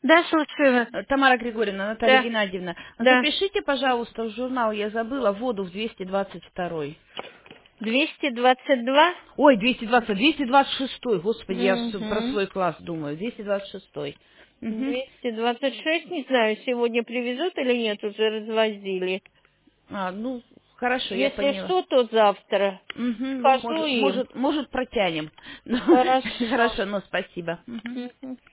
Да, слушаю вас. Тамара Григорьевна, Наталья Да, Геннадьевна, да. запишите, пожалуйста, в журнал, я забыла, воду в 222. 222? Ой, 226, господи, я про Угу. свой класс думаю, 226. Угу. 226, не знаю, сегодня привезут или нет, уже развозили. Ну, хорошо, я Если поняла. что, то завтра. Угу, ну, Скажу им. может, протянем. Ну, Хорошо. хорошо, ну, спасибо. Мгм. Мгм.